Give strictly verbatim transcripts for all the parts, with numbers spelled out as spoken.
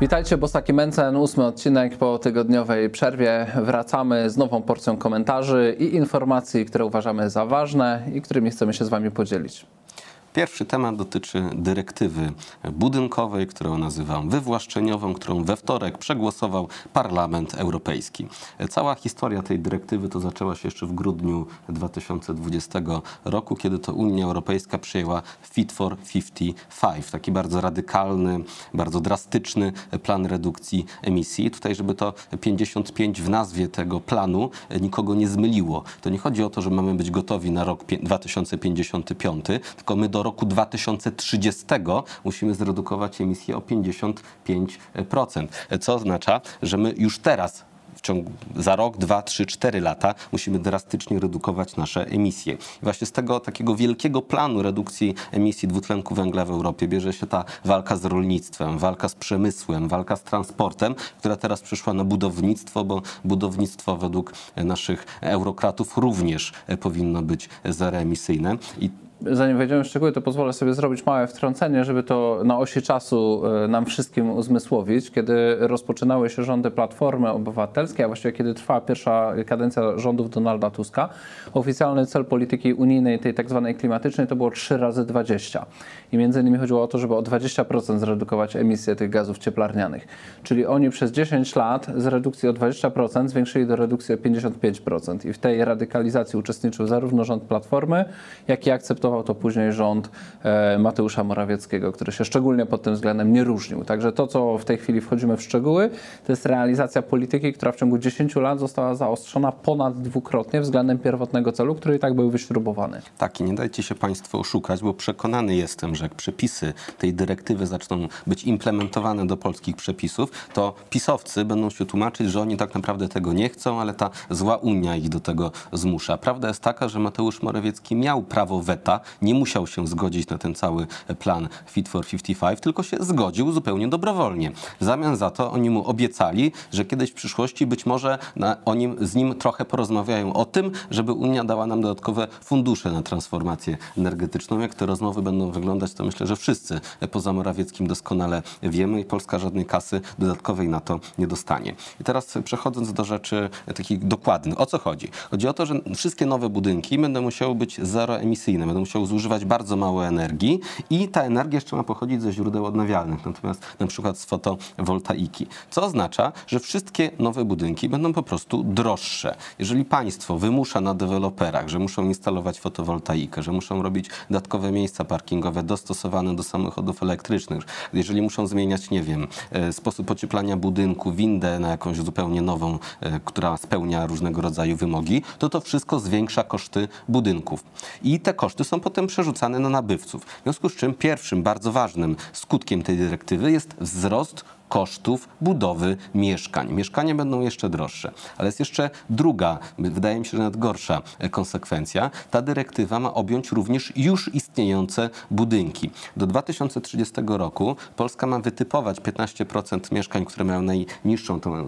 Witajcie, Bosaki Mencen, ósmy odcinek po tygodniowej przerwie. Wracamy z nową porcją komentarzy i informacji, które uważamy za ważne i którymi chcemy się z Wami podzielić. Pierwszy temat dotyczy dyrektywy budynkowej, którą nazywam wywłaszczeniową, którą we wtorek przegłosował Parlament Europejski. Cała historia tej dyrektywy to zaczęła się jeszcze w grudniu dwa tysiące dwudziestego roku, kiedy to Unia Europejska przyjęła Fit for pięćdziesiąt pięć, taki bardzo radykalny, bardzo drastyczny plan redukcji emisji. Tutaj, żeby to pięćdziesiąt pięć w nazwie tego planu nikogo nie zmyliło. To nie chodzi o to, że mamy być gotowi na rok dwa tysiące pięćdziesiąty piąty, tylko my do roku dwa tysiące trzydziestego musimy zredukować emisję o pięćdziesiąt pięć procent, co oznacza, że my już teraz w ciągu, za rok, dwa, trzy, cztery lata musimy drastycznie redukować nasze emisje. I właśnie z tego takiego wielkiego planu redukcji emisji dwutlenku węgla w Europie bierze się ta walka z rolnictwem, walka z przemysłem, walka z transportem, która teraz przyszła na budownictwo, bo budownictwo według naszych eurokratów również powinno być zeroemisyjne. I Zanim wejdziemy w szczegóły, to pozwolę sobie zrobić małe wtrącenie, żeby to na osi czasu nam wszystkim uzmysłowić. Kiedy rozpoczynały się rządy Platformy Obywatelskiej, a właściwie kiedy trwała pierwsza kadencja rządów Donalda Tuska, oficjalny cel polityki unijnej, tej tak zwanej klimatycznej, to było trzy razy dwadzieścia. I między innymi chodziło o to, żeby o dwadzieścia procent zredukować emisję tych gazów cieplarnianych. Czyli oni przez dziesięć lat z redukcji o dwadzieścia procent zwiększyli do redukcji o pięćdziesiąt pięć procent. I w tej radykalizacji uczestniczył zarówno rząd Platformy, jak i akceptował to później rząd e, Mateusza Morawieckiego, który się szczególnie pod tym względem nie różnił. Także to, co w tej chwili wchodzimy w szczegóły, to jest realizacja polityki, która w ciągu dziesięciu lat została zaostrzona ponad dwukrotnie względem pierwotnego celu, który i tak był wyśrubowany. Tak, i nie dajcie się Państwo oszukać, bo przekonany jestem, że jak przepisy tej dyrektywy zaczną być implementowane do polskich przepisów, to pisowcy będą się tłumaczyć, że oni tak naprawdę tego nie chcą, ale ta zła Unia ich do tego zmusza. Prawda jest taka, że Mateusz Morawiecki miał prawo weta, nie musiał się zgodzić na ten cały plan Fit for pięćdziesiąt pięć, tylko się zgodził zupełnie dobrowolnie. W zamian za to oni mu obiecali, że kiedyś w przyszłości być może na, oni z nim trochę porozmawiają o tym, żeby Unia dała nam dodatkowe fundusze na transformację energetyczną. Jak te rozmowy będą wyglądać, to myślę, że wszyscy poza Morawieckim doskonale wiemy i Polska żadnej kasy dodatkowej na to nie dostanie. I teraz przechodząc do rzeczy takich dokładnych. O co chodzi? Chodzi o to, że wszystkie nowe budynki będą musiały być zeroemisyjne, będą musiał zużywać bardzo mało energii i ta energia jeszcze ma pochodzić ze źródeł odnawialnych, natomiast na przykład z fotowoltaiki. Co oznacza, że wszystkie nowe budynki będą po prostu droższe. Jeżeli państwo wymusza na deweloperach, że muszą instalować fotowoltaikę, że muszą robić dodatkowe miejsca parkingowe dostosowane do samochodów elektrycznych, jeżeli muszą zmieniać, nie wiem, sposób ocieplania budynku, windę na jakąś zupełnie nową, która spełnia różnego rodzaju wymogi, to to wszystko zwiększa koszty budynków. I te koszty są potem przerzucane na nabywców. W związku z czym pierwszym, bardzo ważnym skutkiem tej dyrektywy jest wzrost kosztów budowy mieszkań. Mieszkania będą jeszcze droższe. Ale jest jeszcze druga, wydaje mi się, że nawet gorsza konsekwencja. Ta dyrektywa ma objąć również już istniejące budynki. Do dwa tysiące trzydziestego roku Polska ma wytypować piętnaście procent mieszkań, które mają najniższą tą,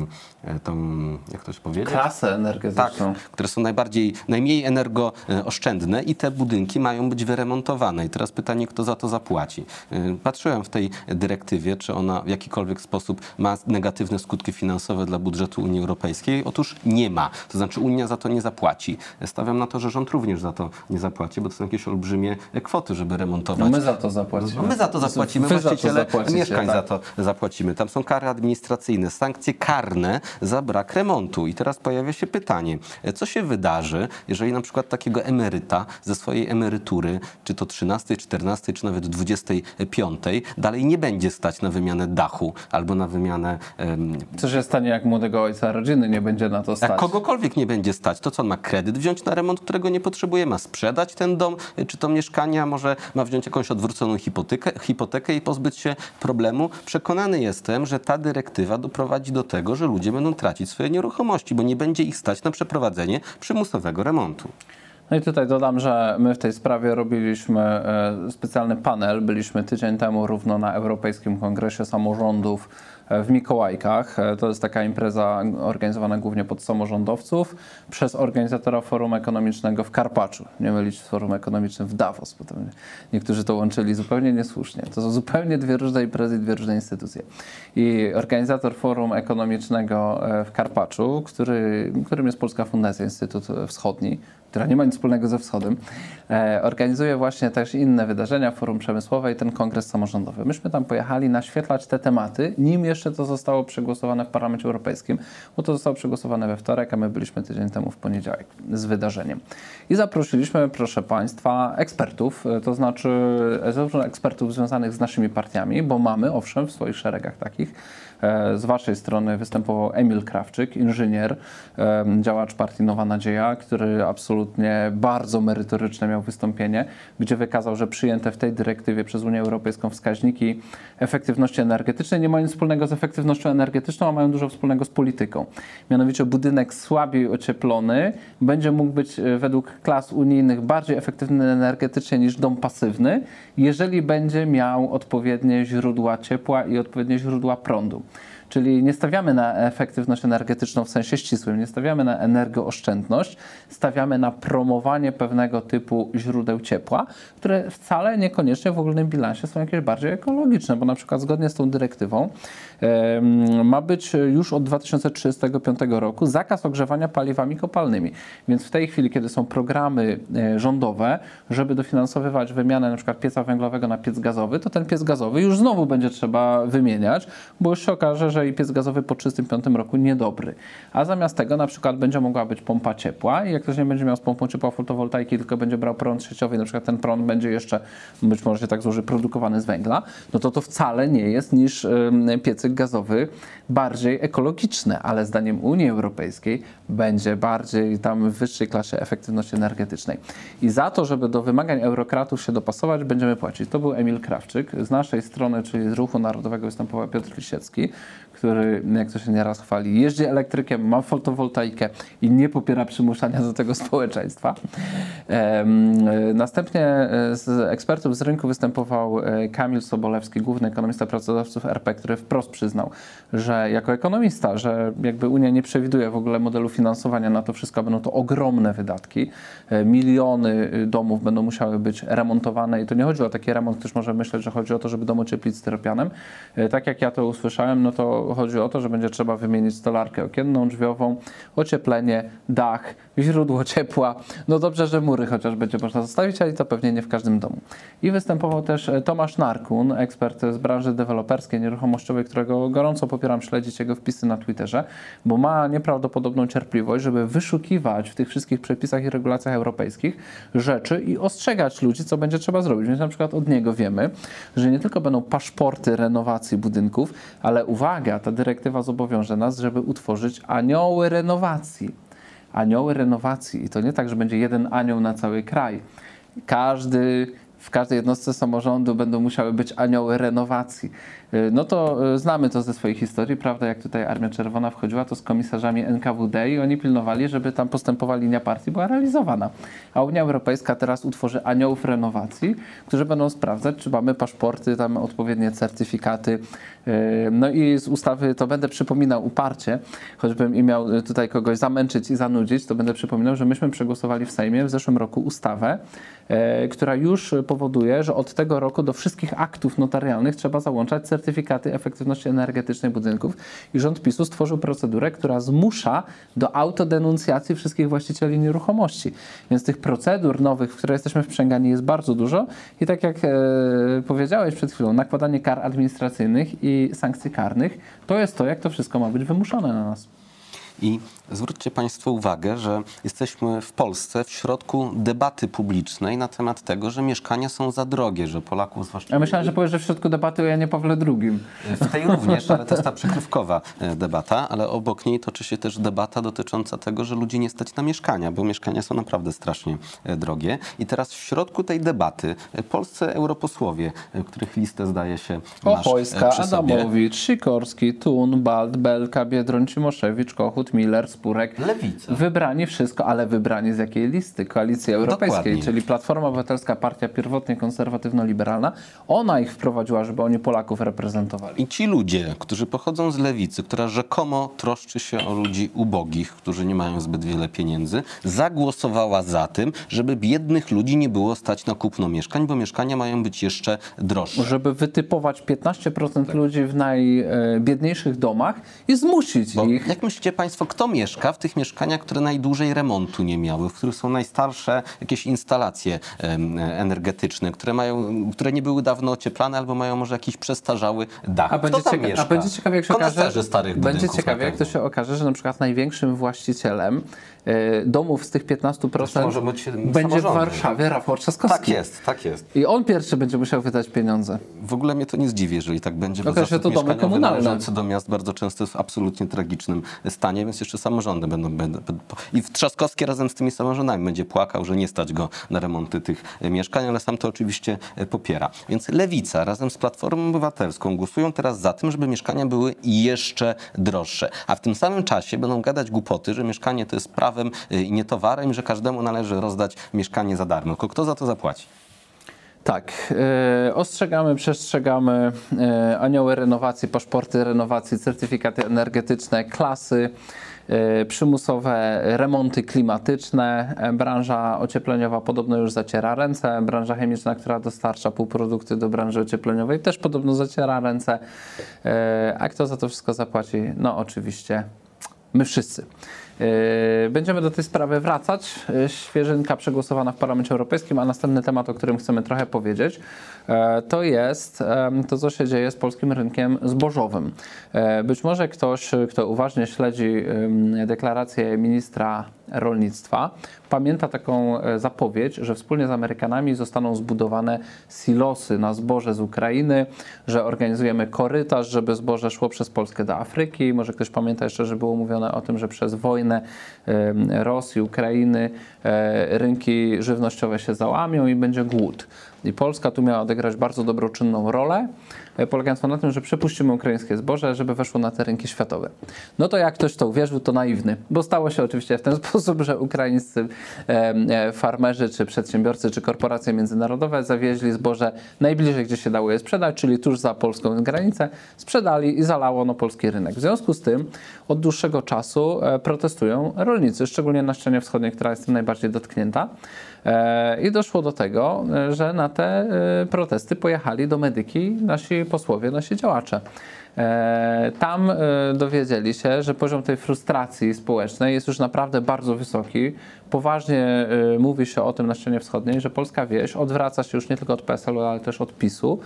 tą jak to się powiedzieć? Klasę energetyczną. Tak, które są najbardziej, najmniej energooszczędne i te budynki mają być wyremontowane. I teraz pytanie, kto za to zapłaci. Patrzyłem w tej dyrektywie, czy ona w jakikolwiek sposób ma negatywne skutki finansowe dla budżetu Unii Europejskiej. Otóż nie ma. To znaczy Unia za to nie zapłaci. Stawiam na to, że rząd również za to nie zapłaci, bo to są jakieś olbrzymie kwoty, żeby remontować. No my za to zapłacimy. No my za to zapłacimy, Wy właściciele za to mieszkań tak. za to zapłacimy. Tam są kary administracyjne, sankcje karne za brak remontu. I teraz pojawia się pytanie, co się wydarzy, jeżeli na przykład takiego emeryta ze swojej emerytury, czy to trzynastej, czternastej, czy nawet dwudziestej piątej, dalej nie będzie stać na wymianę dachu albo na wymianę... Um, Co się stanie, jak młodego ojca rodziny nie będzie na to stać? Jak kogokolwiek nie będzie stać, to co on ma kredyt wziąć na remont, którego nie potrzebuje? Ma sprzedać ten dom, czy to mieszkanie, a może ma wziąć jakąś odwróconą hipotekę, hipotekę i pozbyć się problemu? Przekonany jestem, że ta dyrektywa doprowadzi do tego, że ludzie będą tracić swoje nieruchomości, bo nie będzie ich stać na przeprowadzenie przymusowego remontu. No i tutaj dodam, że my w tej sprawie robiliśmy specjalny panel. Byliśmy tydzień temu równo na Europejskim Kongresie Samorządów w Mikołajkach. To jest taka impreza organizowana głównie pod samorządowców przez organizatora Forum Ekonomicznego w Karpaczu. Nie mylić z Forum Ekonomicznym w Davos, bo tam niektórzy to łączyli zupełnie niesłusznie. To są zupełnie dwie różne imprezy i dwie różne instytucje. I organizator Forum Ekonomicznego w Karpaczu, który, którym jest Polska Fundacja Instytut Wschodni, która nie ma nic wspólnego ze Wschodem, e, organizuje właśnie też inne wydarzenia, Forum Przemysłowe i ten kongres samorządowy. Myśmy tam pojechali naświetlać te tematy, nim jeszcze to zostało przegłosowane w Parlamencie Europejskim, bo to zostało przegłosowane we wtorek, a my byliśmy tydzień temu w poniedziałek z wydarzeniem. I zaprosiliśmy, proszę Państwa, ekspertów, to znaczy zarówno ekspertów związanych z naszymi partiami, bo mamy, owszem, w swoich szeregach takich. Z Waszej strony występował Emil Krawczyk, inżynier, działacz partii Nowa Nadzieja, który absolutnie bardzo merytoryczne miał wystąpienie, gdzie wykazał, że przyjęte w tej dyrektywie przez Unię Europejską wskaźniki efektywności energetycznej nie mają nic wspólnego z efektywnością energetyczną, a mają dużo wspólnego z polityką. Mianowicie budynek słabiej ocieplony będzie mógł być według klas unijnych bardziej efektywny energetycznie niż dom pasywny, jeżeli będzie miał odpowiednie źródła ciepła i odpowiednie źródła prądu. Czyli nie stawiamy na efektywność energetyczną w sensie ścisłym, nie stawiamy na energooszczędność, stawiamy na promowanie pewnego typu źródeł ciepła, które wcale niekoniecznie w ogólnym bilansie są jakieś bardziej ekologiczne, bo na przykład zgodnie z tą dyrektywą e, ma być już od dwa tysiące trzydziestego piątego roku zakaz ogrzewania paliwami kopalnymi. Więc w tej chwili, kiedy są programy e, rządowe, żeby dofinansowywać wymianę na przykład pieca węglowego na piec gazowy, to ten piec gazowy już znowu będzie trzeba wymieniać, bo już się okaże, że i piec gazowy po trzydziestym piątym roku niedobry. A zamiast tego na przykład będzie mogła być pompa ciepła i jak ktoś nie będzie miał z pompą ciepła fotowoltaiki, tylko będzie brał prąd sieciowy, na przykład ten prąd będzie jeszcze, być może się tak złoży, produkowany z węgla, no to to wcale nie jest niż piecyk gazowy bardziej ekologiczny, ale zdaniem Unii Europejskiej będzie bardziej tam w wyższej klasie efektywności energetycznej. I za to, żeby do wymagań eurokratów się dopasować, będziemy płacić. To był Emil Krawczyk. Z naszej strony, czyli z Ruchu Narodowego, występował Piotr Lisiecki, który, jak to się nieraz chwali, jeździ elektrykiem, ma fotowoltaikę i nie popiera przymuszania do tego społeczeństwa. Następnie z ekspertów z rynku występował Kamil Sobolewski, główny ekonomista pracodawców R P, który wprost przyznał, że jako ekonomista, że jakby Unia nie przewiduje w ogóle modelu finansowania na to wszystko, będą to ogromne wydatki. Miliony domów będą musiały być remontowane i to nie chodzi o taki remont, ktoś może myśleć, że chodzi o to, żeby dom ocieplić styropianem. Tak jak ja to usłyszałem, no to chodzi o to, że będzie trzeba wymienić stolarkę okienną, drzwiową, ocieplenie, dach, źródło ciepła. No dobrze, że mury chociaż będzie można zostawić, ale to pewnie nie w każdym domu. I występował też Tomasz Narkun, ekspert z branży deweloperskiej, nieruchomościowej, którego gorąco popieram śledzić jego wpisy na Twitterze, bo ma nieprawdopodobną cierpliwość, żeby wyszukiwać w tych wszystkich przepisach i regulacjach europejskich rzeczy i ostrzegać ludzi, co będzie trzeba zrobić. Więc na przykład od niego wiemy, że nie tylko będą paszporty renowacji budynków, ale uwaga, ta dyrektywa zobowiąże nas, żeby utworzyć anioły renowacji. Anioły renowacji i to nie tak, że będzie jeden anioł na cały kraj. Każdy, w każdej jednostce samorządu będą musiały być anioły renowacji. No to znamy to ze swojej historii, prawda, jak tutaj Armia Czerwona wchodziła, to z komisarzami N K W D i oni pilnowali, żeby tam postępowa linia partii była realizowana. A Unia Europejska teraz utworzy aniołów renowacji, którzy będą sprawdzać, czy mamy paszporty, tam odpowiednie certyfikaty. No i z ustawy, to będę przypominał uparcie, choćbym i miał tutaj kogoś zamęczyć i zanudzić, to będę przypominał, że myśmy przegłosowali w Sejmie w zeszłym roku ustawę, która już powoduje, że od tego roku do wszystkich aktów notarialnych trzeba załączać certyfikaty efektywności energetycznej budynków i rząd PiSu stworzył procedurę, która zmusza do autodenuncjacji wszystkich właścicieli nieruchomości. Więc tych procedur nowych, w które jesteśmy wprzęgani, jest bardzo dużo i tak jak e, powiedziałeś przed chwilą, nakładanie kar administracyjnych i sankcji karnych, to jest to, jak to wszystko ma być wymuszone na nas. I zwróćcie Państwo uwagę, że jesteśmy w Polsce w środku debaty publicznej na temat tego, że mieszkania są za drogie, że Polaków zwłaszcza... Ja myślałem, że powiesz, że w środku debaty o Janie Pawle drugim. W tej również, ale to jest ta przykrywkowa debata, ale obok niej toczy się też debata dotycząca tego, że ludzi nie stać na mieszkania, bo mieszkania są naprawdę strasznie drogie. I teraz w środku tej debaty polscy europosłowie, których listę zdaje się masz Ochojska, przy sobie. Adamowicz, Sikorski, Thun, Balt, Belka, Biedroń, Cimoszewicz, Kochut, Kogut, Miller, Spurek. Lewica. Wybrani wszystko, ale wybrani z jakiej listy? Koalicji Europejskiej, Dokładnie. czyli Platforma Obywatelska, partia pierwotnie konserwatywno-liberalna. Ona ich wprowadziła, żeby oni Polaków reprezentowali. I ci ludzie, którzy pochodzą z lewicy, która rzekomo troszczy się o ludzi ubogich, którzy nie mają zbyt wiele pieniędzy, zagłosowała za tym, żeby biednych ludzi nie było stać na kupno mieszkań, bo mieszkania mają być jeszcze droższe. Żeby wytypować piętnaście procent ludzi w najbiedniejszych domach i zmusić Bo ich. jak myślicie Państwo, kto mieszka w tych mieszkaniach, które najdłużej remontu nie miały, w których są najstarsze jakieś instalacje em, energetyczne, które mają, które nie były dawno ocieplane albo mają może jakiś przestarzały dach? A Kto będzie, tam cieka- mieszka? a będzie ciekawie, jak się okaże, Koneserzy starych będzie budynków ciekawie, na jak to pewno. się okaże, że na przykład największym właścicielem e, domów z tych piętnastu procent może być będzie w samorządy. Warszawie Rafał Trzaskowski. Tak jest, tak jest. I on pierwszy będzie musiał wydać pieniądze. W ogóle mnie to nie zdziwi, jeżeli tak będzie, bo Okaże się zasób to domy mieszkaniowy komunalne. należący do miast bardzo często jest w absolutnie tragicznym stanie, więc jeszcze samorządy będą... będą I Trzaskowski razem z tymi samorządami będzie płakał, że nie stać go na remonty tych e, mieszkań, ale sam to oczywiście e, popiera. Więc Lewica razem z Platformą Obywatelską głosują teraz za tym, żeby mieszkania były jeszcze droższe. A w tym samym czasie będą gadać głupoty, że mieszkanie to jest prawem e, i nie towarem, i że każdemu należy rozdać mieszkanie za darmo. Tylko kto za to zapłaci? Tak, e, ostrzegamy, przestrzegamy e, anioły renowacji, paszporty renowacji, certyfikaty energetyczne, klasy, e, przymusowe remonty klimatyczne. E, branża ociepleniowa podobno już zaciera ręce. Branża chemiczna, która dostarcza półprodukty do branży ociepleniowej, też podobno zaciera ręce. E, a kto za to wszystko zapłaci? No oczywiście my wszyscy. Yy, Będziemy do tej sprawy wracać. Yy, Świeżynka przegłosowana w Parlamencie Europejskim, a następny temat, o którym chcemy trochę powiedzieć, yy, to jest yy, to, co się dzieje z polskim rynkiem zbożowym. Yy, Być może ktoś, kto uważnie śledzi yy, deklarację ministra rolnictwa, pamięta taką yy, zapowiedź, że wspólnie z Amerykanami zostaną zbudowane silosy na zboże z Ukrainy, że organizujemy korytarz, żeby zboże szło przez Polskę do Afryki. Może ktoś pamięta jeszcze, że było mówione o tym, że przez wojnę Rosji, Ukrainy rynki żywnościowe się załamią i będzie głód. I Polska tu miała odegrać bardzo dobroczynną rolę, polegającą na tym, że przepuścimy ukraińskie zboże, żeby weszło na te rynki światowe. No to jak ktoś w to uwierzył, to naiwny, bo stało się oczywiście w ten sposób, że ukraińscy farmerzy, czy przedsiębiorcy, czy korporacje międzynarodowe zawieźli zboże najbliżej, gdzie się dało je sprzedać, czyli tuż za polską granicę, sprzedali i zalało ono polski rynek. W związku z tym od dłuższego czasu protestują rolnicy, szczególnie na ścianie wschodniej, która jest tym najbardziej dotknięta. I doszło do tego, że na te protesty pojechali do Medyki nasi posłowie, nasi działacze. Tam dowiedzieli się, że poziom tej frustracji społecznej jest już naprawdę bardzo wysoki. Poważnie mówi się o tym na ścianie wschodniej, że polska wieś odwraca się już nie tylko od P S L u, ale też od PiSu.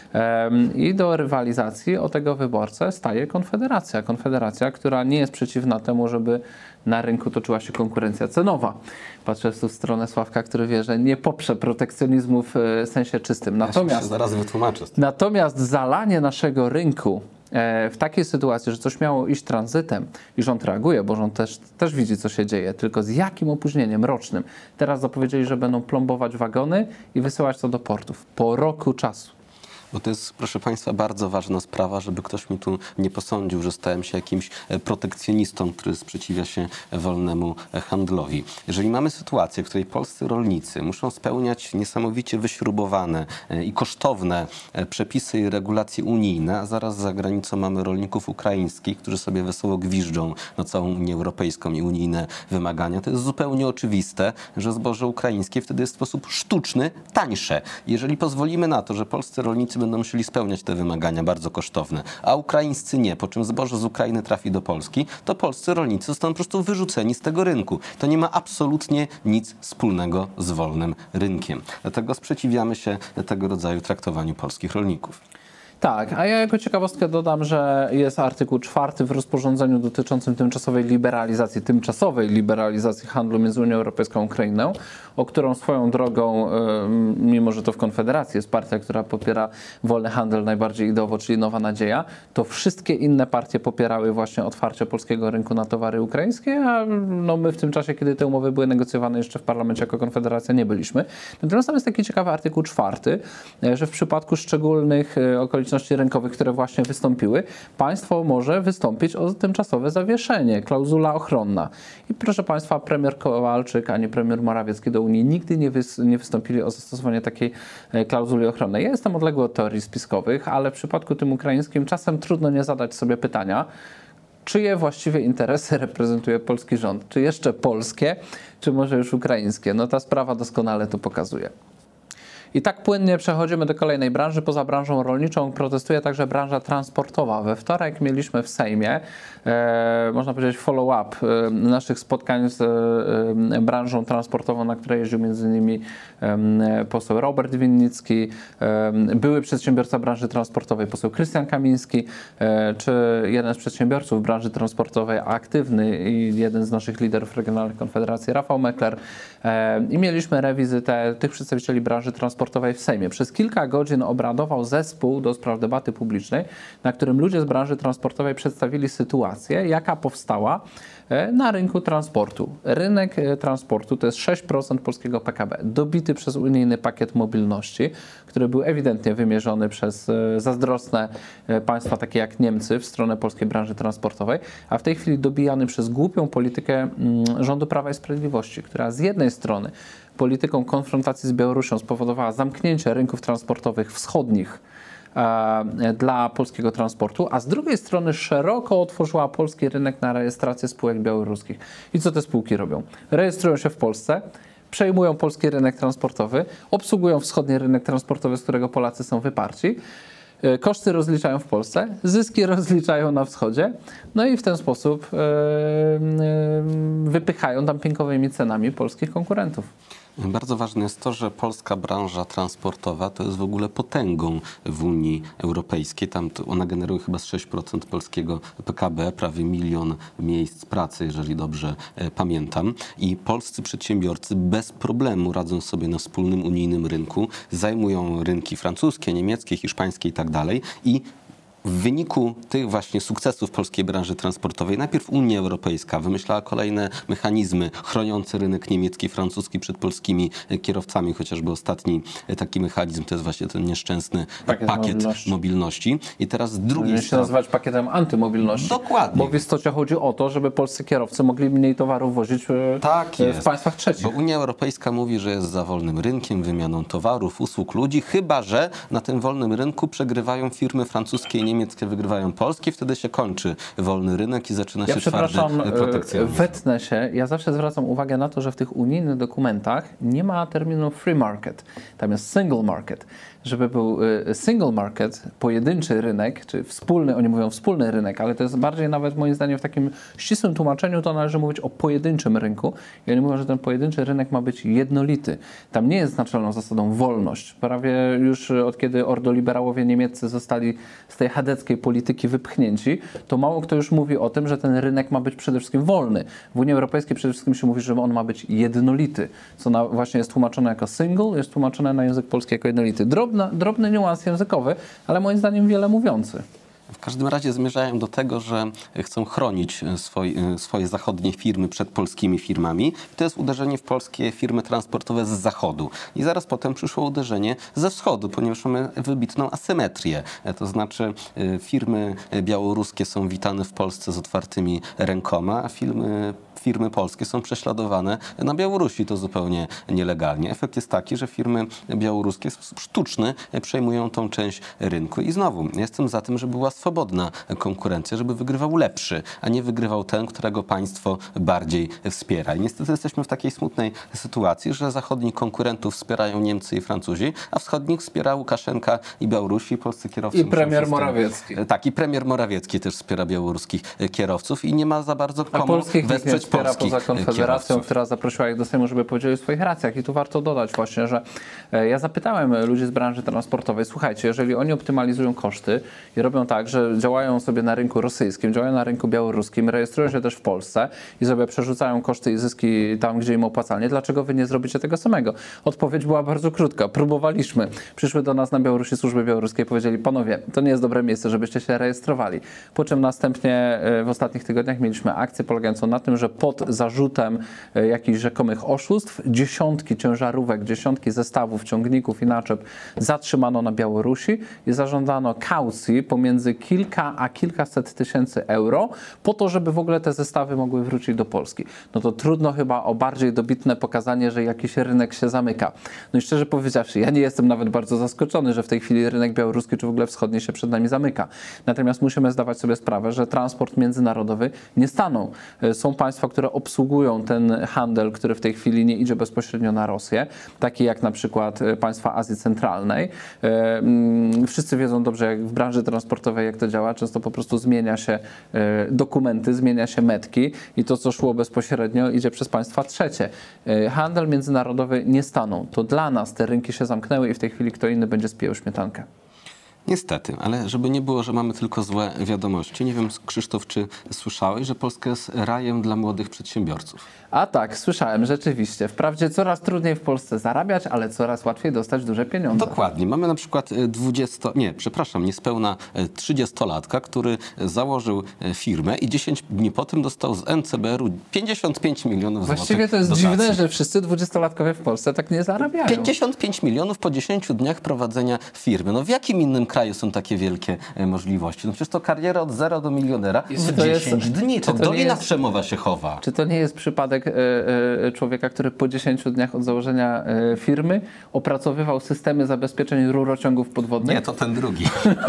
I do rywalizacji o tego wyborcę staje Konfederacja. Konfederacja, która nie jest przeciwna temu, żeby na rynku toczyła się konkurencja cenowa. Patrzę tu w stronę Sławka, który wie, że nie poprze protekcjonizmu w sensie czystym. Natomiast, Ja się zaraz wytłumaczę. natomiast zalanie naszego rynku w takiej sytuacji, że coś miało iść tranzytem i rząd reaguje, bo rząd też, też widzi, co się dzieje, tylko z jakim opóźnieniem rocznym. Teraz zapowiedzieli, że będą plombować wagony i wysyłać to do portów. Po roku czasu. Bo to jest, proszę Państwa, bardzo ważna sprawa, żeby ktoś mi tu nie posądził, że stałem się jakimś protekcjonistą, który sprzeciwia się wolnemu handlowi. Jeżeli mamy sytuację, w której polscy rolnicy muszą spełniać niesamowicie wyśrubowane i kosztowne przepisy i regulacje unijne, a zaraz za granicą mamy rolników ukraińskich, którzy sobie wesoło gwiżdżą na całą Unię Europejską i unijne wymagania, to jest zupełnie oczywiste, że zboże ukraińskie wtedy jest w sposób sztuczny tańsze. Jeżeli pozwolimy na to, że polscy rolnicy będą musieli spełniać te wymagania bardzo kosztowne, a ukraińscy nie, po czym zboże z Ukrainy trafi do Polski, to polscy rolnicy zostaną po prostu wyrzuceni z tego rynku. To nie ma absolutnie nic wspólnego z wolnym rynkiem. Dlatego sprzeciwiamy się tego rodzaju traktowaniu polskich rolników. Tak, a ja jako ciekawostkę dodam, że jest artykuł czwarty w rozporządzeniu dotyczącym tymczasowej liberalizacji, tymczasowej liberalizacji handlu między Unią Europejską a Ukrainą, o którą swoją drogą, mimo że to w Konfederacji jest partia, która popiera wolny handel najbardziej ideowo, czyli Nowa Nadzieja, to wszystkie inne partie popierały właśnie otwarcie polskiego rynku na towary ukraińskie, a no my w tym czasie, kiedy te umowy były negocjowane jeszcze w parlamencie jako Konfederacja, nie byliśmy. Natomiast tam jest taki ciekawy artykuł czwarty, że w przypadku szczególnych okoliczności okoliczności rynkowych, które właśnie wystąpiły, państwo może wystąpić o tymczasowe zawieszenie, klauzula ochronna. I proszę państwa, premier Kowalczyk ani premier Morawiecki do Unii nigdy nie, wys- nie wystąpili o zastosowanie takiej klauzuli ochronnej. Ja jestem odległy od teorii spiskowych, ale w przypadku tym ukraińskim czasem trudno nie zadać sobie pytania, czyje właściwie interesy reprezentuje polski rząd? Czy jeszcze polskie, czy może już ukraińskie? No ta sprawa doskonale to pokazuje. I tak płynnie przechodzimy do kolejnej branży. Poza branżą rolniczą protestuje także branża transportowa. We wtorek mieliśmy w Sejmie, e, można powiedzieć, follow-up e, naszych spotkań z e, branżą transportową, na które jeździł między innymi e, poseł Robert Winnicki, e, były przedsiębiorca branży transportowej, poseł Krystian Kamiński, e, czy jeden z przedsiębiorców branży transportowej, aktywny i jeden z naszych liderów regionalnych Konfederacji, Rafał Mekler. E, I mieliśmy rewizytę tych przedstawicieli branży transportowej w Sejmie. Przez kilka godzin obradował zespół do spraw debaty publicznej, na którym ludzie z branży transportowej przedstawili sytuację, jaka powstała na rynku transportu. Rynek transportu to jest sześć procent polskiego P K B, dobity przez unijny pakiet mobilności, który był ewidentnie wymierzony przez zazdrosne państwa takie jak Niemcy w stronę polskiej branży transportowej, a w tej chwili dobijany przez głupią politykę rządu Prawa i Sprawiedliwości, która z jednej strony polityką konfrontacji z Białorusią spowodowała zamknięcie rynków transportowych wschodnich e, dla polskiego transportu, a z drugiej strony szeroko otworzyła polski rynek na rejestrację spółek białoruskich. I co te spółki robią? Rejestrują się w Polsce, przejmują polski rynek transportowy, obsługują wschodni rynek transportowy, z którego Polacy są wyparci, koszty rozliczają w Polsce, zyski rozliczają na wschodzie, no i w ten sposób e, e, wypychają dumpingowymi cenami polskich konkurentów. Bardzo ważne jest to, że polska branża transportowa to jest w ogóle potęgą w Unii Europejskiej. Tam to ona generuje chyba z sześć procent polskiego P K B, prawie milion miejsc pracy, jeżeli dobrze e, pamiętam. I polscy przedsiębiorcy bez problemu radzą sobie na wspólnym unijnym rynku, zajmują rynki francuskie, niemieckie, hiszpańskie i tak dalej. I w wyniku tych właśnie sukcesów polskiej branży transportowej najpierw Unia Europejska wymyślała kolejne mechanizmy chroniące rynek niemiecki, francuski przed polskimi kierowcami, chociażby ostatni taki mechanizm to jest właśnie ten nieszczęsny Pakiet pakiet mobilności. mobilności. I teraz z drugiej Powinien się strony... nazywać pakietem antymobilności. Dokładnie. Bo w istocie chodzi o to, żeby polscy kierowcy mogli mniej towarów wozić e, Tak w jest. państwach trzecich. Bo Unia Europejska mówi, że jest za wolnym rynkiem, wymianą towarów, usług, ludzi, chyba że na tym wolnym rynku przegrywają firmy francuskie i niemieckie, wygrywają polskie, wtedy się kończy wolny rynek i zaczyna Ja się przepraszam, twardy e, protekcjonizm. wetnę się. Ja zawsze zwracam uwagę na to, że w tych unijnych dokumentach nie ma terminu free market. Tam jest single market. Żeby był e, single market, pojedynczy rynek, czy wspólny, oni mówią wspólny rynek, ale to jest bardziej nawet moim zdaniem w takim ścisłym tłumaczeniu to należy mówić o pojedynczym rynku. I oni mówią, że ten pojedynczy rynek ma być jednolity. Tam nie jest naczelną zasadą wolność. Prawie już od kiedy ordoliberałowie niemieccy zostali z tej chadeckiej polityki wypchnięci, to mało kto już mówi o tym, że ten rynek ma być przede wszystkim wolny. W Unii Europejskiej przede wszystkim się mówi, że on ma być jednolity, co na, właśnie jest tłumaczone jako single, jest tłumaczone na język polski jako jednolity. Drobna, drobny niuans językowy, ale moim zdaniem wiele mówiący. W każdym razie zmierzają do tego, że chcą chronić swoi, swoje zachodnie firmy przed polskimi firmami. I to jest uderzenie w polskie firmy transportowe z zachodu. I zaraz potem przyszło uderzenie ze wschodu, ponieważ mamy wybitną asymetrię. To znaczy firmy białoruskie są witane w Polsce z otwartymi rękoma, a firmy firmy polskie są prześladowane na Białorusi, to zupełnie nielegalnie. Efekt jest taki, że firmy białoruskie w sposób sztuczny przejmują tą część rynku. I znowu, jestem za tym, żeby była swobodna konkurencja, żeby wygrywał lepszy, a nie wygrywał ten, którego państwo bardziej wspiera. I niestety jesteśmy w takiej smutnej sytuacji, że zachodnich konkurentów wspierają Niemcy i Francuzi, a wschodnich wspiera Łukaszenka i Białorusi, polscy kierowcy. I muszą premier się z tym- Morawiecki. Tak, i premier Morawiecki też wspiera białoruskich kierowców i nie ma za bardzo A komu polskich nikt nie wesprzeć wspiera polskich poza Konfederacją, kierowców. która zaprosiła ich do Sejmu, żeby powiedzieli o swoich racjach. I tu warto dodać właśnie, że e, ja zapytałem ludzi z branży transportowej, słuchajcie, jeżeli oni optymalizują koszty i robią tak, że działają sobie na rynku rosyjskim, działają na rynku białoruskim, rejestrują się też w Polsce i sobie przerzucają koszty i zyski tam, gdzie im opłacalnie, dlaczego wy nie zrobicie tego samego? Odpowiedź była bardzo krótka. Próbowaliśmy. Przyszły do nas na Białorusi służby białoruskie i powiedzieli, panowie, to nie jest dobre miejsce, żebyście się rejestrowali. Po czym następnie e, w ostatnich tygodniach mieliśmy akcję polegającą na tym, że pod zarzutem e, jakichś rzekomych oszustw. Dziesiątki ciężarówek, dziesiątki zestawów, ciągników i naczep zatrzymano na Białorusi i zażądano kaucji pomiędzy kilka a kilkaset tysięcy euro po to, żeby w ogóle te zestawy mogły wrócić do Polski. No to trudno chyba o bardziej dobitne pokazanie, że jakiś rynek się zamyka. No i szczerze powiedziawszy, ja nie jestem nawet bardzo zaskoczony, że w tej chwili rynek białoruski czy w ogóle wschodni się przed nami zamyka. Natomiast musimy zdawać sobie sprawę, że transport międzynarodowy nie stanął. Są państwa, które obsługują ten handel, który w tej chwili nie idzie bezpośrednio na Rosję, takie jak na przykład państwa Azji Centralnej. Wszyscy wiedzą dobrze, jak w branży transportowej, jak to działa. Często po prostu zmienia się dokumenty, zmienia się metki i to, co szło bezpośrednio, idzie przez państwa trzecie. Handel międzynarodowy nie stanął. To dla nas te rynki się zamknęły i w tej chwili kto inny będzie spijał śmietankę. Niestety, ale żeby nie było, że mamy tylko złe wiadomości. Nie wiem, Krzysztof, czy słyszałeś, że Polska jest rajem dla młodych przedsiębiorców? A tak, słyszałem, rzeczywiście. Wprawdzie coraz trudniej w Polsce zarabiać, ale coraz łatwiej dostać duże pieniądze. Dokładnie. Mamy na przykład dwudziesto, nie, przepraszam, niespełna trzydziestolatka, który założył firmę i dziesięć dni po tym dostał z N C B R u pięćdziesiąt pięć milionów złotych. Właściwie to jest dotacji. dziwne, że wszyscy dwudziestolatkowie w Polsce tak nie zarabiają. pięćdziesiąt pięć milionów po dziesięciu dniach prowadzenia firmy. No w jakim innym kraju są takie wielkie możliwości? No przecież to kariera od zera do milionera w to jest- dziesięć dni. To, czy to do nie Lina jest- Przemowa się chowa. Czy to nie jest przypadek e, e, człowieka, który po dziesięciu dniach od założenia e, firmy opracowywał systemy zabezpieczeń rurociągów podwodnych? Nie, to ten drugi.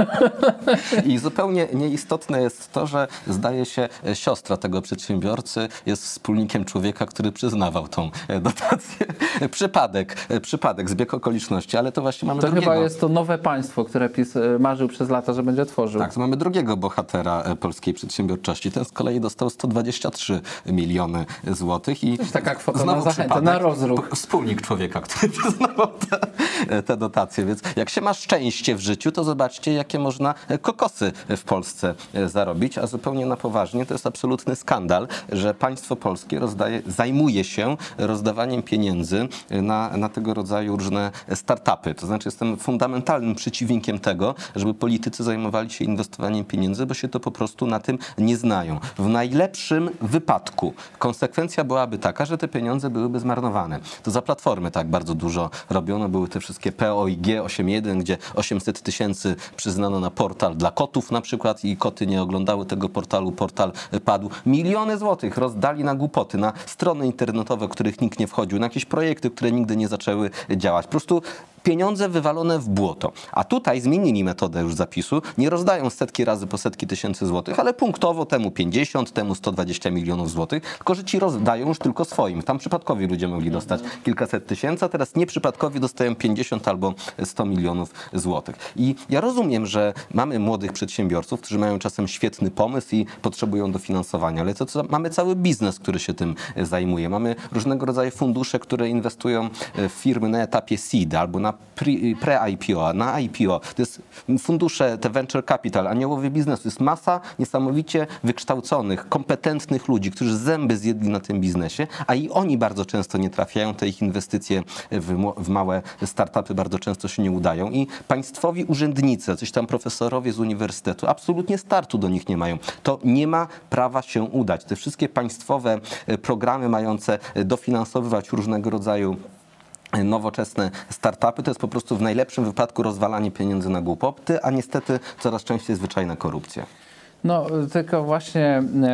I zupełnie nieistotne jest to, że zdaje się siostra tego przedsiębiorcy jest wspólnikiem człowieka, który przyznawał tą dotację. Przypadek, przypadek, zbieg okoliczności, ale to właśnie mamy To drugiego. chyba jest to nowe państwo, które PiS e, marzył przez lata, że będzie tworzył. Tak, to mamy drugiego bohatera e, polskiej przedsiębiorczości. Ten z kolei dostał sto dwadzieścia trzy miliony złotych i taka kwota znowu na zachętę, przypadek, na rozruch. p- Wspólnik człowieka, który przyznawał te, te dotacje. Więc jak się ma szczęście w życiu, to zobaczcie, jakie można kokosy w Polsce e, zarobić. A zupełnie na poważnie to jest absolutny skandal, że państwo polskie rozdaje, zajmuje się rozdawaniem pieniędzy na, na tego rodzaju różne startupy. To znaczy jestem fundamentalnym przeciwnikiem tego, żeby politycy zajmowali się inwestowaniem pieniędzy, bo się to po prostu na tym nie znają. W najlepszym wypadku konsekwencja byłaby taka, że te pieniądze byłyby zmarnowane. To za Platformy tak bardzo dużo robiono. Były te wszystkie P O I G osiem jeden, gdzie osiemset tysięcy przyznano na portal dla kotów na przykład i koty nie oglądały tego portalu, portal padł. Miliony złotych rozdali na głupoty, na strony internetowe, w których nikt nie wchodził, na jakieś projekty, które nigdy nie zaczęły działać. Po prostu pieniądze wywalone w błoto. A tutaj zmienili metodę już zapisu. Nie rozdają setki razy po setki tysięcy złotych, ale punktowo temu pięćdziesiąt, temu sto dwadzieścia milionów złotych, tylko że ci rozdają już tylko swoim. Tam przypadkowi ludzie mogli dostać kilkaset tysięcy, a teraz nieprzypadkowi dostają pięćdziesiąt albo sto milionów złotych. I ja rozumiem, że mamy młodych przedsiębiorców, którzy mają czasem świetny pomysł i potrzebują dofinansowania, ale to, to mamy cały biznes, który się tym zajmuje. Mamy różnego rodzaju fundusze, które inwestują w firmy na etapie seed albo na pre-I P O, na I P O. To jest fundusze, te venture capital, aniołowie biznesu. To jest masa niesamowicie wykształconych, kompetentnych ludzi, którzy zęby zjedli na tym biznesie, a i oni bardzo często nie trafiają. Te ich inwestycje w, w małe startupy bardzo często się nie udają. I państwowi urzędnicy, coś tam profesorowie z uniwersytetu, absolutnie startu do nich nie mają. To nie ma prawa się udać. Te wszystkie państwowe programy mające dofinansowywać różnego rodzaju nowoczesne startupy to jest po prostu w najlepszym wypadku rozwalanie pieniędzy na głupoty, a niestety coraz częściej zwyczajna korupcja. No, tylko właśnie e,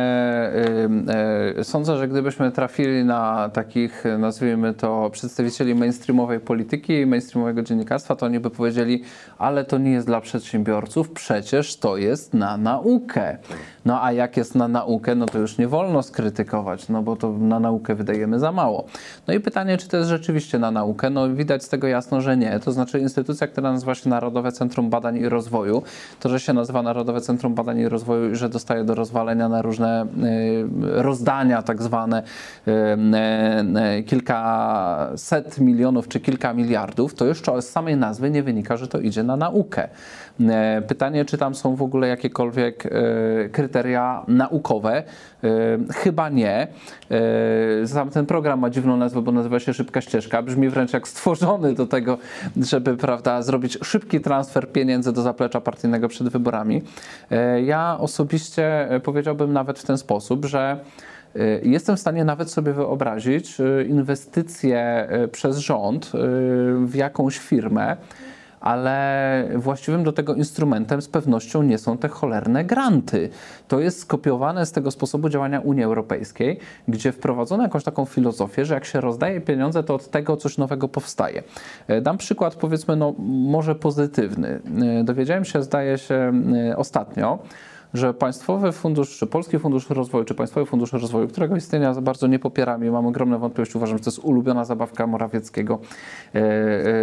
e, e, sądzę, że gdybyśmy trafili na takich, nazwijmy to, przedstawicieli mainstreamowej polityki i mainstreamowego dziennikarstwa, to oni by powiedzieli, ale to nie jest dla przedsiębiorców, przecież to jest na naukę. No a jak jest na naukę, no to już nie wolno skrytykować, no bo to na naukę wydajemy za mało. No i pytanie, czy to jest rzeczywiście na naukę? No widać z tego jasno, że nie. To znaczy instytucja, która nazywa się Narodowe Centrum Badań i Rozwoju, to, że się nazywa Narodowe Centrum Badań i Rozwoju, że dostaje do rozwalenia na różne y, rozdania tak zwane y, y, kilkaset milionów czy kilka miliardów, to jeszcze z samej nazwy nie wynika, że to idzie na naukę. Y, pytanie, czy tam są w ogóle jakiekolwiek y, kryteria naukowe? Y, chyba nie. Y, sam ten program ma dziwną nazwę, bo nazywa się Szybka Ścieżka. Brzmi wręcz jak stworzony do tego, żeby, prawda, zrobić szybki transfer pieniędzy do zaplecza partyjnego przed wyborami. Y, ja osobiście powiedziałbym nawet w ten sposób, że Jestem w stanie nawet sobie wyobrazić inwestycje przez rząd w jakąś firmę, ale właściwym do tego instrumentem z pewnością nie są te cholerne granty. To jest skopiowane z tego sposobu działania Unii Europejskiej, gdzie wprowadzono jakąś taką filozofię, że jak się rozdaje pieniądze, to od tego coś nowego powstaje. Dam przykład, powiedzmy, no może pozytywny. Dowiedziałem się, zdaje się, ostatnio, że Państwowy Fundusz, czy Polski Fundusz Rozwoju, czy Państwowy Fundusz Rozwoju, którego istnienia za bardzo nie popieram i mam ogromne wątpliwości, uważam, że to jest ulubiona zabawka Morawieckiego, e, e,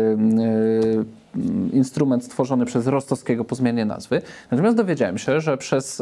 e, instrument stworzony przez Rostowskiego po zmianie nazwy. Natomiast dowiedziałem się, że przez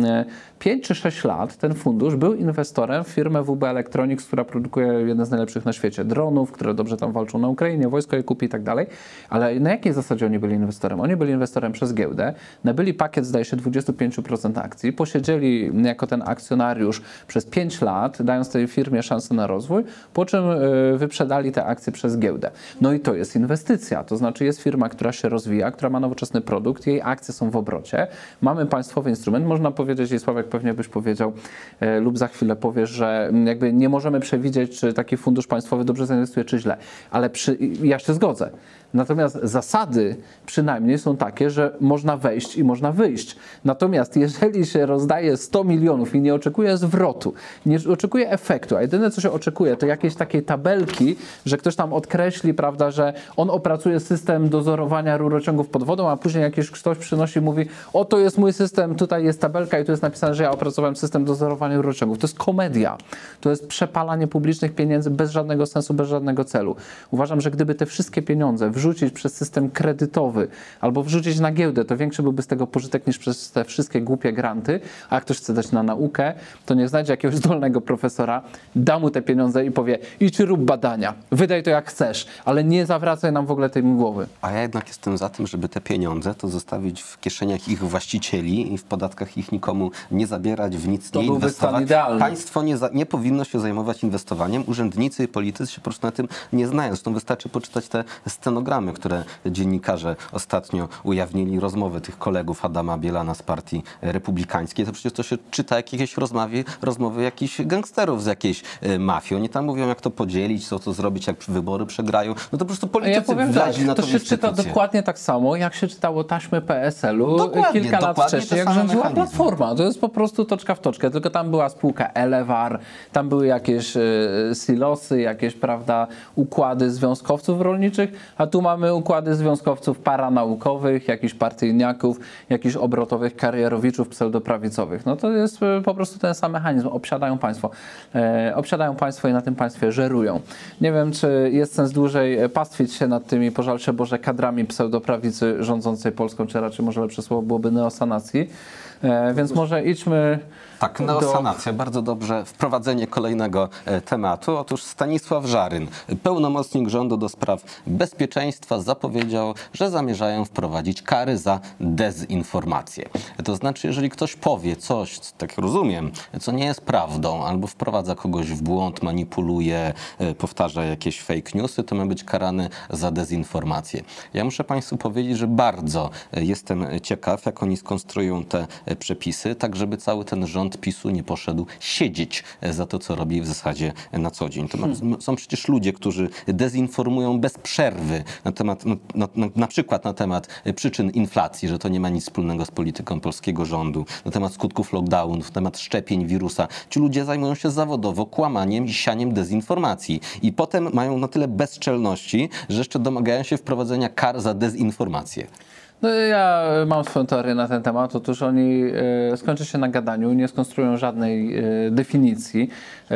pięć czy sześć lat ten fundusz był inwestorem w firmę W B Electronics, która produkuje jeden z najlepszych na świecie dronów, które dobrze tam walczą na Ukrainie, wojsko je kupi i tak dalej. Ale na jakiej zasadzie oni byli inwestorem? Oni byli inwestorem przez giełdę, nabyli pakiet, zdaje się, dwadzieścia pięć procent akcji, posiedzieli jako ten akcjonariusz przez pięć lat, dając tej firmie szansę na rozwój, po czym wyprzedali te akcje przez giełdę. No i to jest inwestycja, to znaczy jest firma, która się rozwija, która ma nowoczesny produkt, jej akcje są w obrocie, mamy państwowy instrument, można powiedzieć, i Sławek pewnie byś powiedział e, lub za chwilę powiesz, że jakby nie możemy przewidzieć, czy taki fundusz państwowy dobrze zainwestuje, czy źle, ale przy, ja się zgodzę. Natomiast zasady przynajmniej są takie, że można wejść i można wyjść. Natomiast jeżeli się rozdaje sto milionów i nie oczekuje zwrotu, nie oczekuje efektu, a jedyne co się oczekuje to jakieś takiej tabelki, że ktoś tam odkreśli, prawda, że on opracuje system dozorowania rurociągów pod wodą, a później jakiś ktoś przynosi i mówi, oto jest mój system, tutaj jest tabelka i tu jest napisane, że ja opracowałem system dozorowania rurociągów. To jest komedia. To jest przepalanie publicznych pieniędzy bez żadnego sensu, bez żadnego celu. Uważam, że gdyby te wszystkie pieniądze wrzucić przez system kredytowy albo wrzucić na giełdę, to większy byłby z tego pożytek niż przez te wszystkie głupie granty, a jak ktoś chce dać na naukę, to niech znajdzie jakiegoś zdolnego profesora, da mu te pieniądze i powie, idź rób badania, wydaj to jak chcesz, ale nie zawracaj nam w ogóle tej głowy. A ja jednak jestem za tym, żeby te pieniądze to zostawić w kieszeniach ich właścicieli i w podatkach ich nikomu nie zabierać, w nic To nie byłby inwestować. stan idealny. Państwo nie, za, nie powinno się zajmować inwestowaniem. Urzędnicy i politycy się po prostu na tym nie znają. Zresztą wystarczy poczytać te scenogramy, które dziennikarze ostatnio ujawnili, rozmowy tych kolegów Adama Bielana z Partii Republikańskiej. To przecież to się czyta jak jakieś rozmowy, rozmowy jakichś gangsterów z jakiejś y, mafii. Oni tam mówią, jak to podzielić, co to zrobić, jak wybory przegrają. No to po prostu politycy Ja powiem tak, wleźli na to tą się czyta instytucję. dokładnie tak samo, jak się czytało taśmy P S L u Dokładnie, kilka lat dokładnie wcześniej, te jak same rządziła mechanizmy. Platforma. To jest po prostu toczka w toczkę, tylko tam była spółka Elewar, tam były jakieś y, silosy, jakieś, prawda, układy związkowców rolniczych, a tu mamy układy związkowców paranaukowych, jakichś partyjniaków, jakichś obrotowych karierowiczów pseudoprawicowych. No to jest y, po prostu ten sam mechanizm. Obsiadają państwo. E, obsiadają państwo i na tym państwie żerują. Nie wiem, czy jest sens dłużej pastwić się nad tymi, pożalcie Boże, kadrami pseudoprawicy rządzącej Polską, czy raczej może lepsze słowo byłoby neosanacji. E, więc może idźmy Tak, do... neosanacja. Bardzo dobrze. Wprowadzenie kolejnego e, tematu. Otóż Stanisław Żaryn, pełnomocnik rządu do spraw bezpieczeństwa, zapowiedział, że zamierzają wprowadzić kary za dezinformację. To znaczy, jeżeli ktoś powie coś, tak rozumiem, co nie jest prawdą, albo wprowadza kogoś w błąd, manipuluje, e, powtarza jakieś fake newsy, to ma być karany za dezinformację. Ja muszę Państwu powiedzieć, że bardzo e, jestem ciekaw, jak oni skonstruują te e, przepisy, tak żeby cały ten rząd PiSu nie poszedł siedzieć za to, co robi w zasadzie na co dzień. To hmm. Są przecież ludzie, którzy dezinformują bez przerwy na temat, na, na, na przykład na temat przyczyn inflacji, że to nie ma nic wspólnego z polityką polskiego rządu, na temat skutków lockdownu, na temat szczepień wirusa. Ci ludzie zajmują się zawodowo kłamaniem i sianiem dezinformacji. I potem mają na tyle bezczelności, że jeszcze domagają się wprowadzenia kar za dezinformację. No, ja mam swoją teorię na ten temat. Otóż oni e, skończą się na gadaniu, nie skonstruują żadnej e, definicji e,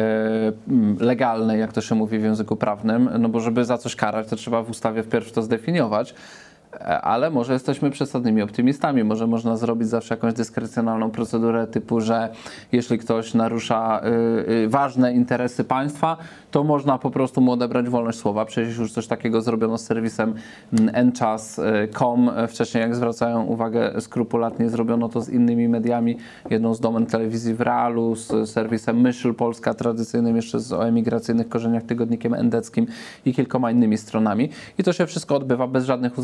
legalnej, jak to się mówi w języku prawnym, no bo żeby za coś karać, to trzeba w ustawie wpierw to zdefiniować. Ale może jesteśmy przesadnymi optymistami. Może można zrobić zawsze jakąś dyskrecjonalną procedurę typu, że jeśli ktoś narusza y, y, ważne interesy państwa, to można po prostu mu odebrać wolność słowa. Przecież już coś takiego zrobiono z serwisem en czas kropka com. Wcześniej, jak zwracają uwagę skrupulatnie, zrobiono to z innymi mediami. Jedną z domen telewizji w Realu, z serwisem Myśl Polska, tradycyjnym jeszcze z o emigracyjnych korzeniach tygodnikiem endeckim i kilkoma innymi stronami. I to się wszystko odbywa bez żadnych uzasadnień,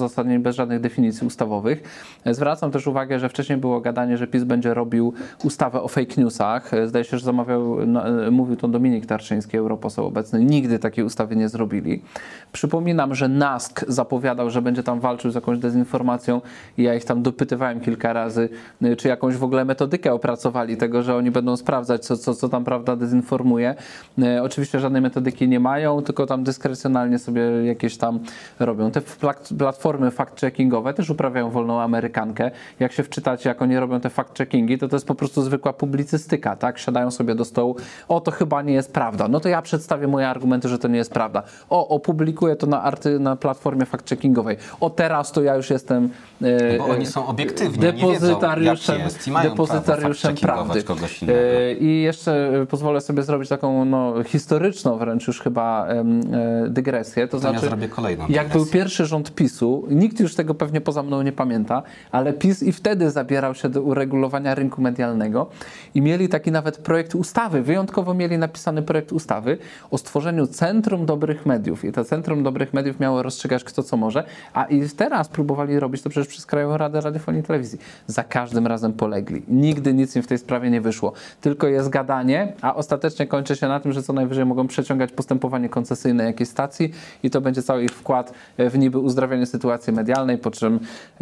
bez żadnych definicji ustawowych. Zwracam też uwagę, że wcześniej było gadanie, że PiS będzie robił ustawę o fake newsach. Zdaje się, że zamawiał, no, mówił to Dominik Tarczyński, europoseł obecny. Nigdy takiej ustawy nie zrobili. Przypominam, że Nask zapowiadał, że będzie tam walczył z jakąś dezinformacją i ja ich tam dopytywałem kilka razy, czy jakąś w ogóle metodykę opracowali tego, że oni będą sprawdzać, co, co, co tam prawda dezinformuje. E, oczywiście żadnej metodyki nie mają, tylko tam dyskrecjonalnie sobie jakieś tam robią. Te platformy fact-checkingowe też uprawiają wolną amerykankę. Jak się wczytacie, jak oni robią te fact-checkingi, to to jest po prostu zwykła publicystyka, tak? Siadają sobie do stołu, o, to chyba nie jest prawda. No to ja przedstawię moje argumenty, że to nie jest prawda. O, opublikuję to na, arty, na platformie fact-checkingowej. O, teraz to ja już jestem e, Bo oni są obiektywni, depozytariuszem, nie wiedzą, jak jest i mają depozytariuszem prawo prawdy. kogoś innego. E, I jeszcze pozwolę sobie zrobić taką no, historyczną wręcz już chyba e, dygresję. To To ja znaczy, zrobię kolejną jak dygresję. był pierwszy rząd PiSu, nikt już tego pewnie poza mną nie pamięta, ale PiS i wtedy zabierał się do uregulowania rynku medialnego i mieli taki nawet projekt ustawy, wyjątkowo mieli napisany projekt ustawy o stworzeniu Centrum Dobrych Mediów. I to Centrum Dobrych Mediów miało rozstrzygać kto co może, a i teraz próbowali robić to przecież przez Krajową Radę Radiofonii i Telewizji. Za każdym razem polegli. Nigdy nic im w tej sprawie nie wyszło. Tylko jest gadanie, a ostatecznie kończy się na tym, że co najwyżej mogą przeciągać postępowanie koncesyjne jakiejś stacji i to będzie cały ich wkład w niby uzdrawianie sytuacji medialnej, po czym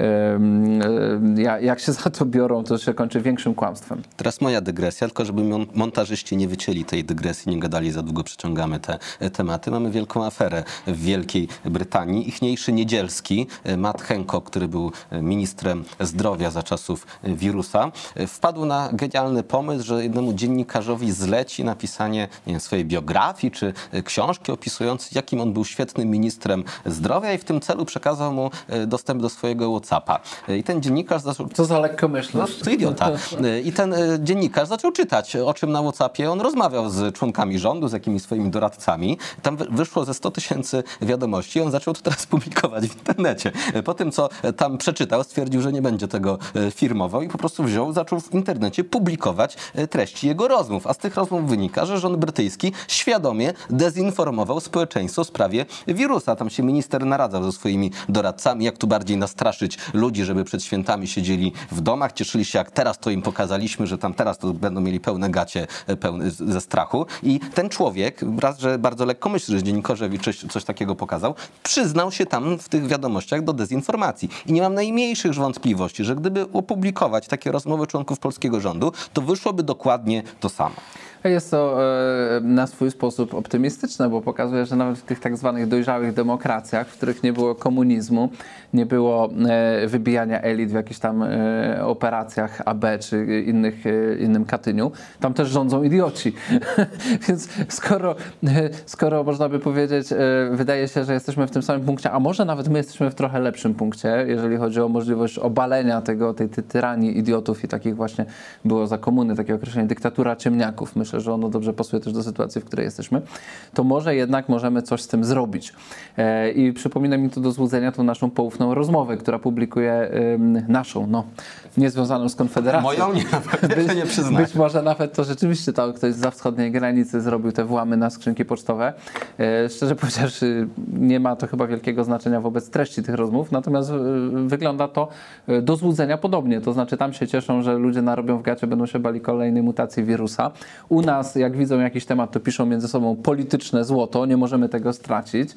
yy, yy, jak się za to biorą, to się kończy większym kłamstwem. Teraz moja dygresja, tylko żeby mon- montażyści nie wycięli tej dygresji, nie gadali za długo, przeciągamy te e, tematy. Mamy wielką aferę w Wielkiej Brytanii. Ichniejszy Niedzielski, e, Matt Hancock, który był e, ministrem zdrowia za czasów e, wirusa, e, wpadł na genialny pomysł, że jednemu dziennikarzowi zleci napisanie nie wiem, swojej biografii czy e, książki opisującej, jakim on był świetnym ministrem zdrowia i w tym celu przekazał mu e, dostęp do swojego WhatsAppa. E, I ten dziennikarz zaczął... Co za lekkomyślność. No, to idiota. I ten e, dziennikarz zaczął czytać, o czym na WhatsAppie on rozmawiał z członkami rządu, z jakimiś swoimi doradcami. Tam wy- wyszło ze sto tysięcy wiadomości i on zaczął to teraz publikować w internecie. E, Po tym, co e, tam przeczytał, stwierdził, że nie będzie tego e, firmował i po prostu wziął, zaczął w internecie publikować e, treści jego rozmów. A z tych rozmów wynika, że rząd brytyjski świadomie dezinformował społeczeństwo w sprawie wirusa. Tam się minister naradzał ze swoimi doradcami, jak tu bardziej nastraszyć ludzi, żeby przed świętami siedzieli w domach, cieszyli się, jak teraz to im pokazaliśmy, że tam teraz to będą mieli pełne gacie e, pełne, z- ze strachu. I ten człowiek, raz, że bardzo lekko myśli, że dziennikarzowi coś, coś takiego pokazał, przyznał się tam w tych wiadomościach do dezinformacji. I nie mam najmniejszych wątpliwości, że gdyby opublikować takie rozmowy członków polskiego rządu, to wyszłoby dokładnie to samo. Jest to e, na swój sposób optymistyczne, bo pokazuje, że nawet w tych tak zwanych dojrzałych demokracjach, w których nie było komunizmu, nie było e, wybijania elit w jakichś tam e, operacjach A B czy innych, e, innym Katyniu, tam też rządzą idioci. Więc skoro, e, skoro można by powiedzieć, e, wydaje się, że jesteśmy w tym samym punkcie, a może nawet my jesteśmy w trochę lepszym punkcie, jeżeli chodzi o możliwość obalenia tego, tej, tej tyranii idiotów i takich właśnie było za komuny, takie określenie dyktatura ciemniaków. Myślę, że ono dobrze pasuje też do sytuacji, w której jesteśmy, to może jednak możemy coś z tym zrobić. E, I przypomina mi to do złudzenia tą naszą poufną rozmowę, która publikuje ym, naszą, no, niezwiązaną z Konfederacją. Moją nie, Być, nie przyznaję. być może nawet to rzeczywiście tam ktoś zza wschodniej granicy zrobił te włamy na skrzynki pocztowe. E, szczerze powiedziawszy, nie ma to chyba wielkiego znaczenia wobec treści tych rozmów, natomiast e, wygląda to e, do złudzenia podobnie. To znaczy tam się cieszą, że ludzie narobią w gacie, będą się bali kolejnej mutacji wirusa. U nas, jak widzą jakiś temat, to piszą między sobą polityczne złoto, nie możemy tego stracić.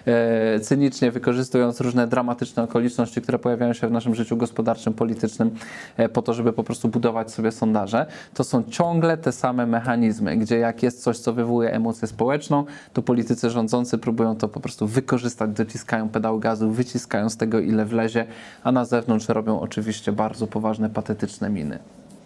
E, cynicznie wykorzystując różne dramatyczne okoliczności, które pojawiają się w naszym życiu gospodarczym, politycznym, e, po to, żeby po prostu budować sobie sondaże. To są ciągle te same mechanizmy, gdzie jak jest coś, co wywołuje emocję społeczną, to politycy rządzący próbują to po prostu wykorzystać, dociskają pedał gazu, wyciskają z tego, ile wlezie, a na zewnątrz robią oczywiście bardzo poważne, patetyczne miny.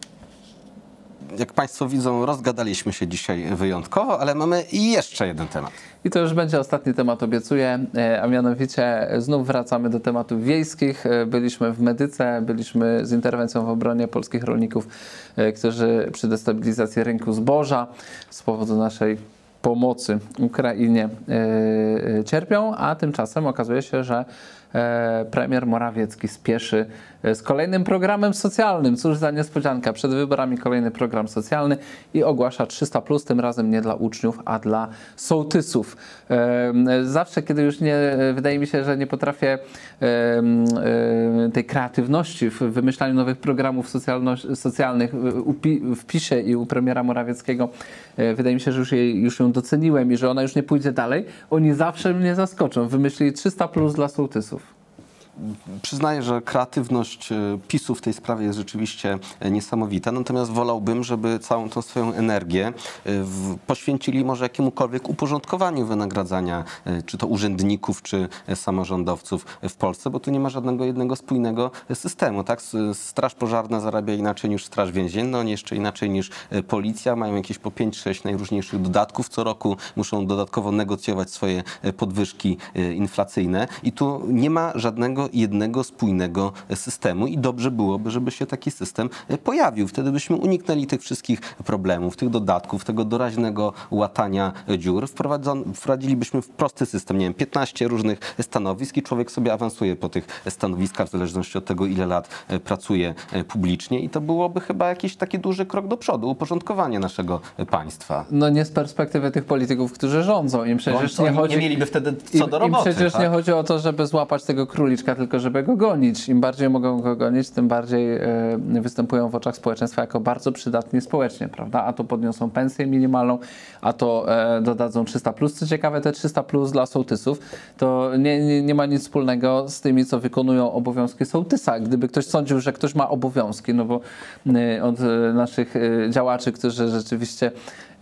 Jak Państwo widzą, rozgadaliśmy się dzisiaj wyjątkowo, ale mamy jeszcze jeden temat. I to już będzie ostatni temat, obiecuję, e, a mianowicie znów wracamy do tematów wiejskich. E, Byliśmy w Medyce, byliśmy z interwencją w obronie polskich rolników, e, którzy przy destabilizacji rynku zboża z powodu naszej pomocy Ukrainie yy, cierpią, a tymczasem okazuje się, że e, premier Morawiecki spieszy z kolejnym programem socjalnym. Cóż za niespodzianka. Przed wyborami kolejny program socjalny i ogłasza trzysta plus, tym razem nie dla uczniów, a dla sołtysów. E, zawsze, kiedy już nie, wydaje mi się, że nie potrafię e, e, tej kreatywności w wymyślaniu nowych programów socjalnych w PiSie i u premiera Morawieckiego, e, wydaje mi się, że już, jej, już ją doceniłem i że ona już nie pójdzie dalej. Oni zawsze mnie zaskoczą. Wymyślili trzysta plus dla sołtysów. Przyznaję, że kreatywność PiSu w tej sprawie jest rzeczywiście niesamowita, natomiast wolałbym, żeby całą tą swoją energię w, poświęcili może jakiemukolwiek uporządkowaniu wynagradzania, czy to urzędników, czy samorządowców w Polsce, bo tu nie ma żadnego jednego spójnego systemu. Tak? Straż pożarna zarabia inaczej niż Straż Więzienna, oni jeszcze inaczej niż policja, mają jakieś po pięć sześć najróżniejszych dodatków co roku, muszą dodatkowo negocjować swoje podwyżki inflacyjne i tu nie ma żadnego jednego spójnego systemu i dobrze byłoby, żeby się taki system pojawił. Wtedy byśmy uniknęli tych wszystkich problemów, tych dodatków, tego doraźnego łatania dziur. Wprowadzilibyśmy w prosty system, nie wiem, piętnaście różnych stanowisk i człowiek sobie awansuje po tych stanowiskach w zależności od tego, ile lat pracuje publicznie i to byłoby chyba jakiś taki duży krok do przodu, uporządkowanie naszego państwa. No nie z perspektywy tych polityków, którzy rządzą. Im przecież Bo nie nie, chodzi... nie mieliby wtedy co Im, do roboty. Im przecież tak? nie chodzi o to, żeby złapać tego króliczka, tylko żeby go gonić. Im bardziej mogą go gonić, tym bardziej e, występują w oczach społeczeństwa jako bardzo przydatni społecznie, prawda? A to podniosą pensję minimalną, a to e, dodadzą trzysta plus. Co ciekawe, te trzysta plus dla sołtysów to nie, nie, nie ma nic wspólnego z tymi, co wykonują obowiązki sołtysa. Gdyby ktoś sądził, że ktoś ma obowiązki, no bo e, od e, naszych e, działaczy, którzy rzeczywiście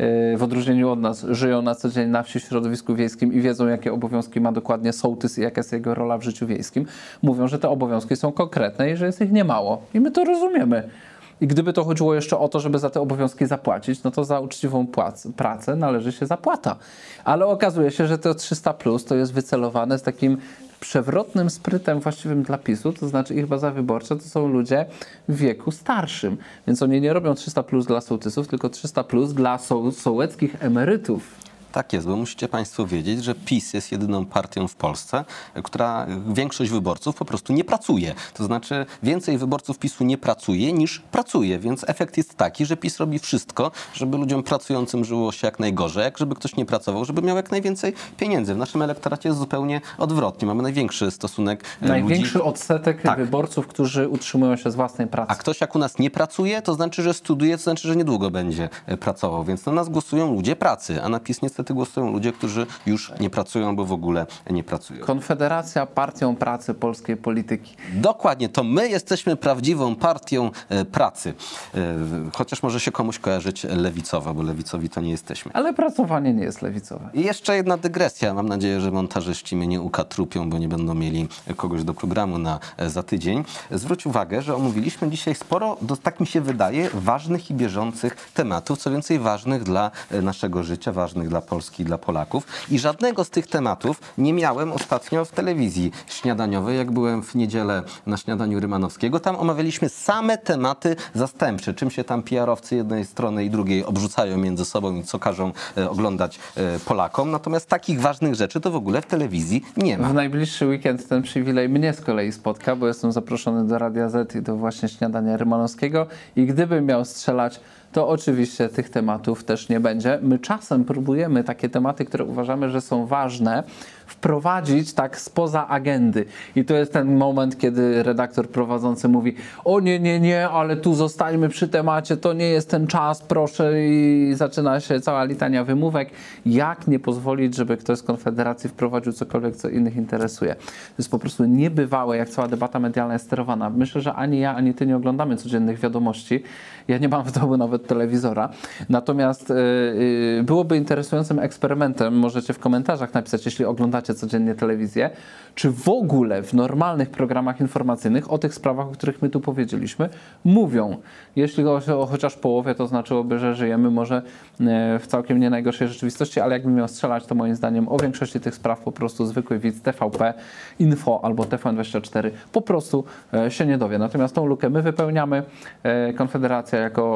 w odróżnieniu od nas żyją na co dzień na wsi w środowisku wiejskim i wiedzą, jakie obowiązki ma dokładnie sołtys i jaka jest jego rola w życiu wiejskim, mówią, że te obowiązki są konkretne i że jest ich niemało. I my to rozumiemy. I gdyby to chodziło jeszcze o to, żeby za te obowiązki zapłacić, no to za uczciwą płac, pracę należy się zapłata. Ale okazuje się, że to trzysta plus to jest wycelowane z takim przewrotnym sprytem właściwym dla PiSu, to znaczy ich baza wyborcza to są ludzie w wieku starszym. Więc oni nie robią trzysta plus dla sołtysów, tylko trzysta plus dla soł sołeckich emerytów. Tak jest, bo musicie Państwo wiedzieć, że PiS jest jedyną partią w Polsce, która większość wyborców po prostu nie pracuje. To znaczy więcej wyborców PiSu nie pracuje niż pracuje, więc efekt jest taki, że PiS robi wszystko, żeby ludziom pracującym żyło się jak najgorzej, jak żeby ktoś nie pracował, żeby miał jak najwięcej pieniędzy. W naszym elektoracie jest zupełnie odwrotnie. Mamy największy stosunek Największy ludzi. odsetek tak. wyborców, którzy utrzymują się z własnej pracy. A ktoś jak u nas nie pracuje, to znaczy, że studiuje, to znaczy, że niedługo będzie pracował. Więc na nas głosują ludzie pracy, a na PiS niestety głosują ludzie, którzy już nie pracują albo w ogóle nie pracują. Konfederacja partią pracy polskiej polityki. Dokładnie, to my jesteśmy prawdziwą partią e, pracy. E, chociaż może się komuś kojarzyć lewicowa, bo lewicowi to nie jesteśmy. Ale pracowanie nie jest lewicowe. I jeszcze jedna dygresja. Mam nadzieję, że montażyści mnie nie ukatrupią, bo nie będą mieli kogoś do programu na e, za tydzień. Zwróć uwagę, że omówiliśmy dzisiaj sporo, do, tak mi się wydaje, ważnych i bieżących tematów, co więcej ważnych dla e, naszego życia, ważnych dla Polski, dla Polaków. I żadnego z tych tematów nie miałem ostatnio w telewizji śniadaniowej, jak byłem w niedzielę na śniadaniu Rymanowskiego. Tam omawialiśmy same tematy zastępcze, czym się tam P R-owcy jednej strony i drugiej obrzucają między sobą i co każą e, oglądać e, Polakom. Natomiast takich ważnych rzeczy to w ogóle w telewizji nie ma. W najbliższy weekend ten przywilej mnie z kolei spotka, bo jestem zaproszony do Radia Z i do właśnie śniadania Rymanowskiego i gdybym miał strzelać, to oczywiście tych tematów też nie będzie. My czasem próbujemy takie tematy, które uważamy, że są ważne, wprowadzić tak spoza agendy. I to jest ten moment, kiedy redaktor prowadzący mówi: o nie, nie, nie, ale tu zostańmy przy temacie, to nie jest ten czas, proszę, i zaczyna się cała litania wymówek. Jak nie pozwolić, żeby ktoś z Konfederacji wprowadził cokolwiek, co innych interesuje? To jest po prostu niebywałe, jak cała debata medialna jest sterowana. Myślę, że ani ja, ani ty nie oglądamy codziennych wiadomości. Ja nie mam w domu nawet telewizora. Natomiast yy, byłoby interesującym eksperymentem, możecie w komentarzach napisać, jeśli oglądacie codziennie telewizję, czy w ogóle w normalnych programach informacyjnych o tych sprawach, o których my tu powiedzieliśmy, mówią. Jeśli o, o chociaż połowie, to znaczyłoby, że żyjemy może w całkiem nie najgorszej rzeczywistości, ale jakbym miał strzelać, to moim zdaniem o większości tych spraw po prostu zwykły widz T V P Info albo T V N dwadzieścia cztery po prostu się nie dowie. Natomiast tą lukę my wypełniamy. Konfederacja jako partia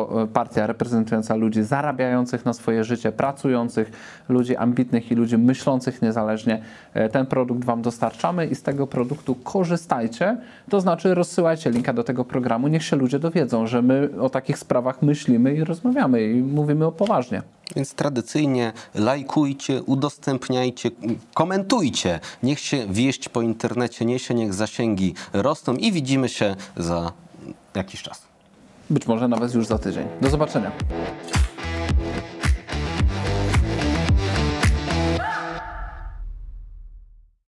partia reprezentująca ludzi zarabiających na swoje życie, pracujących, ludzi ambitnych i ludzi myślących niezależnie. Ten produkt wam dostarczamy i z tego produktu korzystajcie. To znaczy rozsyłajcie linka do tego programu, niech się ludzie dowiedzą, że my o takich sprawach myślimy i rozmawiamy i mówimy o poważnie. Więc tradycyjnie lajkujcie, udostępniajcie, komentujcie. Niech się wieść po internecie niesie, niech zasięgi rosną i widzimy się za jakiś czas. Być może nawet już za tydzień. Do zobaczenia.